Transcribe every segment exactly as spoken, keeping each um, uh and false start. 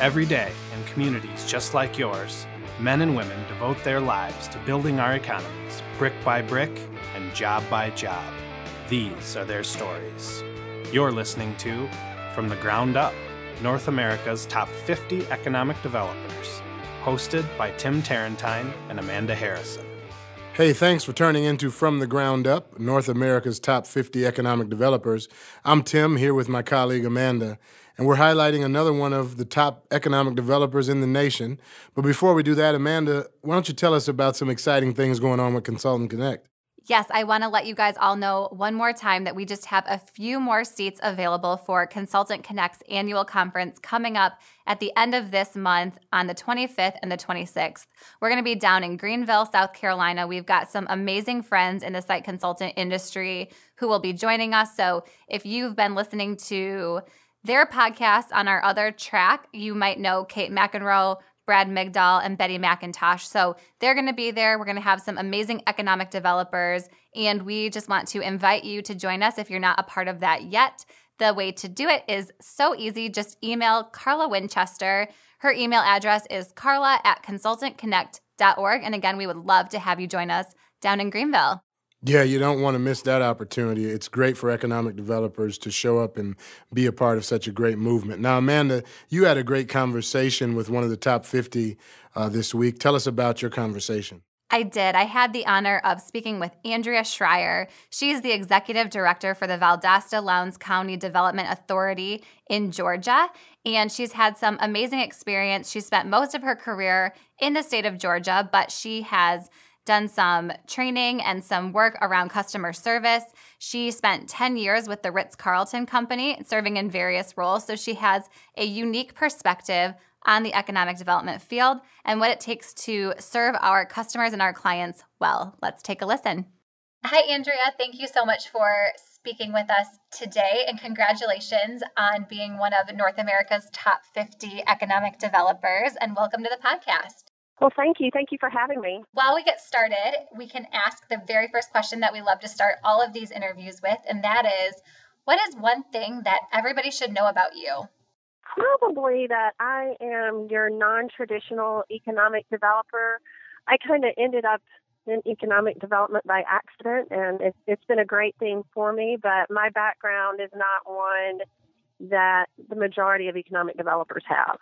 Every day, in communities just like yours, men and women devote their lives to building our economies, brick by brick and job by job. These are their stories. You're listening to From the Ground Up, North America's Top fifty Economic Developers, hosted by Tim Tarentine and Amanda Harrison. Hey, thanks for turning into From the Ground Up, North America's Top fifty Economic Developers. I'm Tim, here with my colleague Amanda, and we're highlighting another one of the top economic developers in the nation. But before we do that, Amanda, why don't you tell us about some exciting things going on with Consultant Connect? Yes, I want to let you guys all know one more time that we just have a few more seats available for Consultant Connect's annual conference coming up at the end of this month on the twenty-fifth and the twenty-sixth. We're going to be down in Greenville, South Carolina. We've got some amazing friends in the site consultant industry who will be joining us. So if you've been listening to their podcast on our other track, you might know Kate McEnroe, Brad Migdal, and Betty McIntosh. So they're going to be there. We're going to have some amazing economic developers, and we just want to invite you to join us if you're not a part of that yet. The way to do it is so easy. Just email Carla Winchester. Her email address is carla at consultant connect dot org. And again, we would love to have you join us down in Greenville. Yeah, you don't want to miss that opportunity. It's great for economic developers to show up and be a part of such a great movement. Now, Amanda, you had a great conversation with one of the top fifty uh, this week. Tell us about your conversation. I did. I had the honor of speaking with Andrea Schreier. She's the executive director for the Valdosta Lowndes County Development Authority in Georgia, and she's had some amazing experience. She spent most of her career in the state of Georgia, but she has done some training and some work around customer service. She spent ten years with the Ritz-Carlton Company, serving in various roles, so she has a unique perspective on the economic development field and what it takes to serve our customers and our clients well. Let's take a listen. Hi, Andrea. Thank you so much for speaking with us today, and congratulations on being one of North America's top fifty economic developers, and welcome to the podcast. Well, thank you. Thank you for having me. While we get started, we can ask the very first question that we love to start all of these interviews with, and that is, what is one thing that everybody should know about you? Probably that I am your non-traditional economic developer. I kind of ended up in economic development by accident, and it's, it's been a great thing for me, but my background is not one that the majority of economic developers have.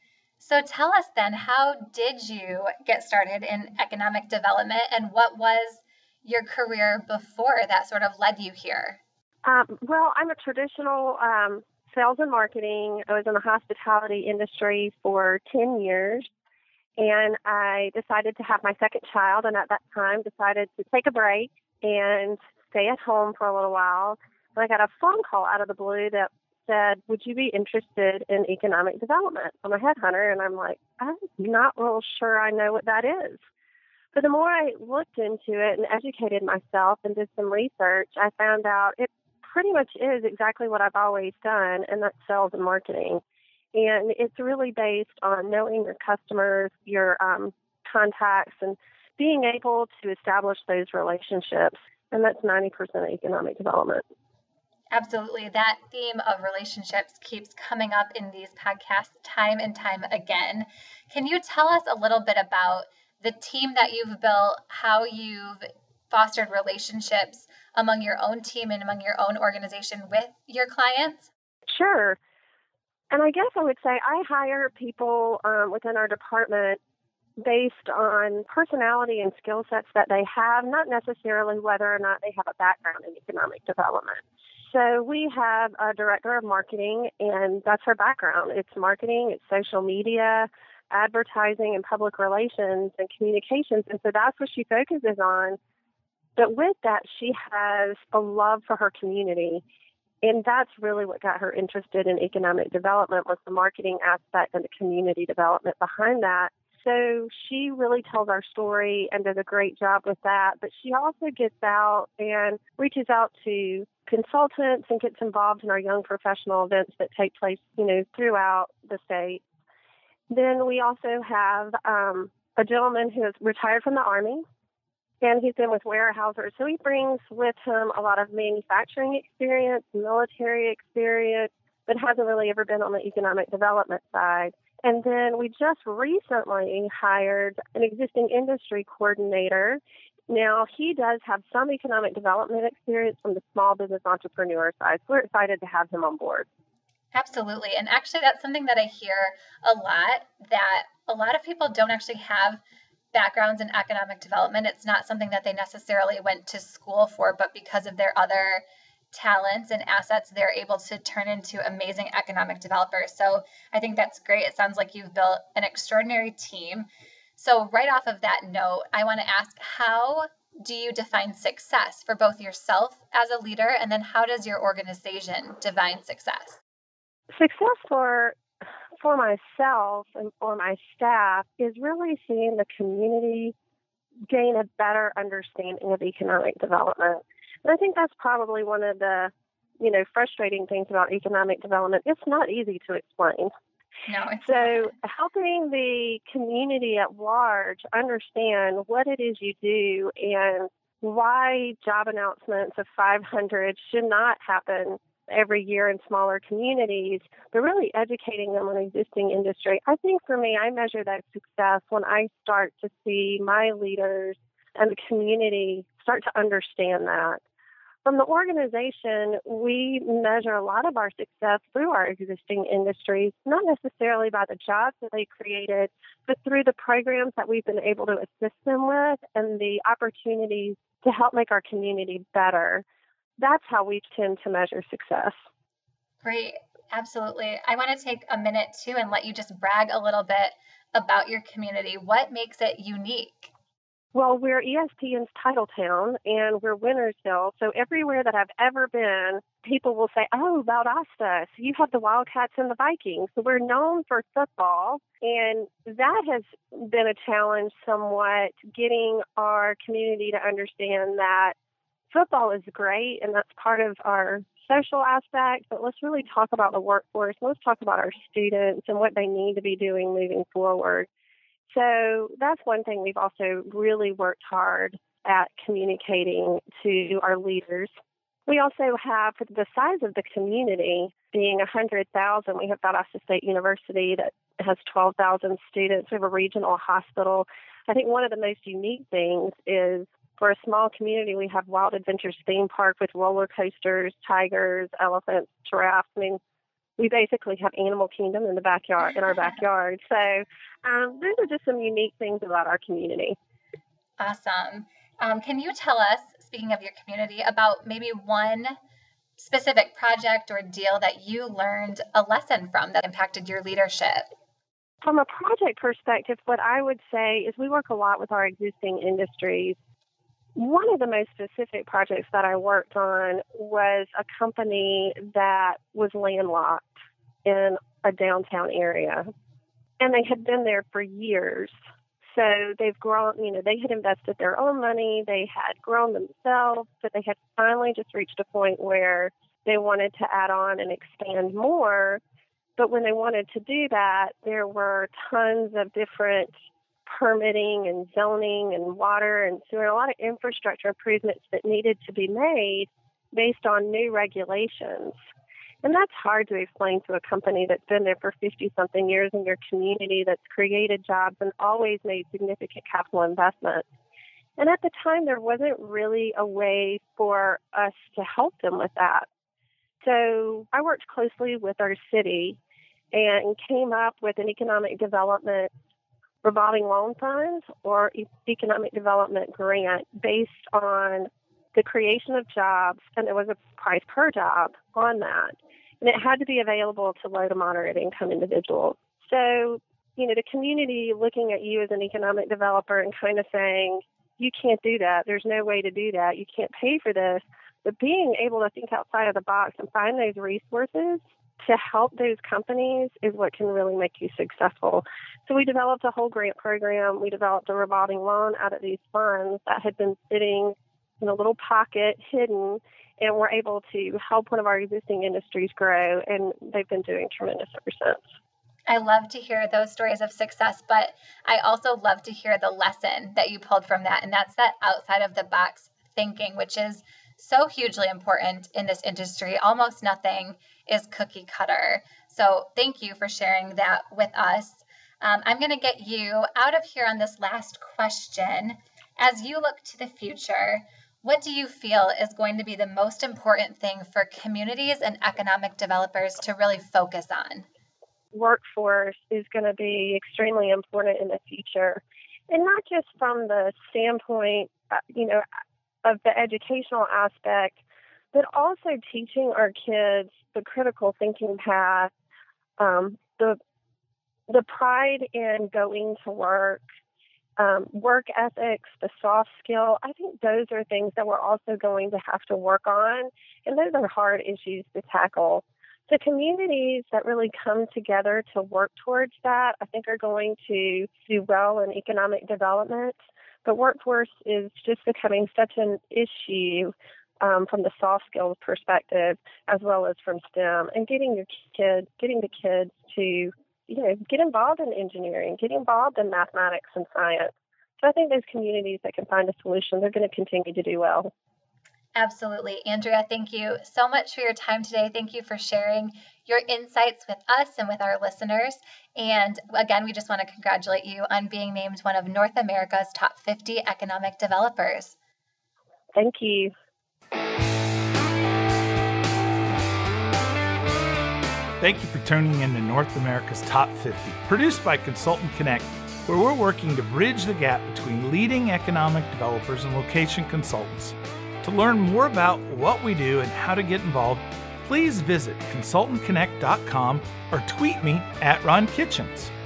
So tell us then, how did you get started in economic development, and what was your career before that sort of led you here? Um, well, I'm a traditional um, sales and marketing. I was in the hospitality industry for ten years, and I decided to have my second child, and at that time decided to take a break and stay at home for a little while. And I got a phone call out of the blue that said, would you be interested in economic development? I'm a headhunter, and I'm like, I'm not real sure I know what that is. But the more I looked into it and educated myself and did some research, I found out it pretty much is exactly what I've always done, and that's sales and marketing. And it's really based on knowing your customers, your um, contacts, and being able to establish those relationships. And that's ninety percent of economic development. Absolutely. That theme of relationships keeps coming up in these podcasts time and time again. Can you tell us a little bit about the team that you've built, how you've fostered relationships among your own team and among your own organization with your clients? Sure. And I guess I would say I hire people um, within our department based on personality and skill sets that they have, not necessarily whether or not they have a background in economic development. So we have a director of marketing, and that's her background. It's marketing, it's social media, advertising, and public relations and communications. And so that's what she focuses on. But with that, she has a love for her community. And that's really what got her interested in economic development, was the marketing aspect and the community development behind that. So she really tells our story and does a great job with that. But she also gets out and reaches out to consultants and gets involved in our young professional events that take place, you know, throughout the state. Then we also have um, a gentleman who is retired from the Army, and he's been with Weyerhaeuser. So he brings with him a lot of manufacturing experience, military experience, but hasn't really ever been on the economic development side. And then we just recently hired an existing industry coordinator. Now, he does have some economic development experience from the small business entrepreneur side. So we're excited to have him on board. Absolutely. And actually, that's something that I hear a lot, that a lot of people don't actually have backgrounds in economic development. It's not something that they necessarily went to school for, but because of their other talents and assets, they're able to turn into amazing economic developers. So I think that's great. It sounds like you've built an extraordinary team. So right off of that note, I want to ask, how do you define success for both yourself as a leader, and then how does your organization define success? Success for for myself and for my staff is really seeing the community gain a better understanding of economic development. And I think that's probably one of the, you know, frustrating things about economic development. It's not easy to explain. No, it's so not. Helping the community at large understand what it is you do and why job announcements of five hundred should not happen every year in smaller communities, but really educating them on existing industry. I think for me, I measure that success when I start to see my leaders and the community start to understand that. From the organization, we measure a lot of our success through our existing industries, not necessarily by the jobs that they created, but through the programs that we've been able to assist them with and the opportunities to help make our community better. That's how we tend to measure success. Great. Absolutely. I want to take a minute too and let you just brag a little bit about your community. What makes it unique? Well, we're E S P N's title town, and we're Wintersville. So everywhere that I've ever been, people will say, oh, Valdosta, so you have the Wildcats and the Vikings. So we're known for football, and that has been a challenge somewhat, getting our community to understand that football is great, and that's part of our social aspect, but let's really talk about the workforce. Let's talk about our students and what they need to be doing moving forward. So that's one thing we've also really worked hard at communicating to our leaders. We also have, for the size of the community, being one hundred thousand, we have Valdosta State University that has twelve thousand students. We have a regional hospital. I think one of the most unique things is, for a small community, we have Wild Adventures theme park with roller coasters, tigers, elephants, giraffes. I mean, we basically have Animal Kingdom in the backyard, in our backyard. So um, those are just some unique things about our community. Awesome. Um, can you tell us, speaking of your community, about maybe one specific project or deal that you learned a lesson from that impacted your leadership? From a project perspective, what I would say is we work a lot with our existing industries. One of the most specific projects that I worked on was a company that was landlocked in a downtown area, and they had been there for years. So they've grown, you know, they had invested their own money, they had grown themselves, but they had finally just reached a point where they wanted to add on and expand more. But when they wanted to do that, there were tons of different permitting and zoning and water and sewer, a lot of infrastructure improvements that needed to be made based on new regulations. And that's hard to explain to a company that's been there for fifty-something years in your community, that's created jobs and always made significant capital investments. And at the time, there wasn't really a way for us to help them with that. So I worked closely with our city and came up with an economic development revolving loan funds or e- economic development grant based on the creation of jobs, and there was a price per job on that. And it had to be available to low to moderate income individuals. So, you know, the community looking at you as an economic developer and kind of saying, you can't do that. There's no way to do that. You can't pay for this. But being able to think outside of the box and find those resources to help those companies is what can really make you successful. So we developed a whole grant program. We developed a revolving loan out of these funds that had been sitting in a little pocket, hidden, and we're able to help one of our existing industries grow, and they've been doing tremendous ever since. I love to hear those stories of success, but I also love to hear the lesson that you pulled from that, and that's that outside of the box thinking, which is so hugely important in this industry. Almost nothing is cookie cutter. So thank you for sharing that with us. Um, I'm going to get you out of here on this last question. As you look to the future, what do you feel is going to be the most important thing for communities and economic developers to really focus on? Workforce is going to be extremely important in the future. And not just from the standpoint, uh, you know, of the educational aspect, but also teaching our kids the critical thinking path, um, the the pride in going to work, um, work ethics, the soft skill. I think those are things that we're also going to have to work on, and those are hard issues to tackle. The communities that really come together to work towards that, I think, are going to do well in economic development. But workforce is just becoming such an issue um, from the soft skills perspective, as well as from STEM, and getting your kids, getting the kids to, you know, get involved in engineering, get involved in mathematics and science. So I think those communities that can find a solution, they're going to continue to do well. Absolutely. Andrea, thank you so much for your time today. Thank you for sharing your insights with us and with our listeners. And again, we just want to congratulate you on being named one of North America's top fifty economic developers. Thank you. Thank you for tuning in to North America's Top fifty, produced by Consultant Connect, where we're working to bridge the gap between leading economic developers and location consultants. To learn more about what we do and how to get involved, please visit consultant connect dot com or tweet me at Ron Kitchens.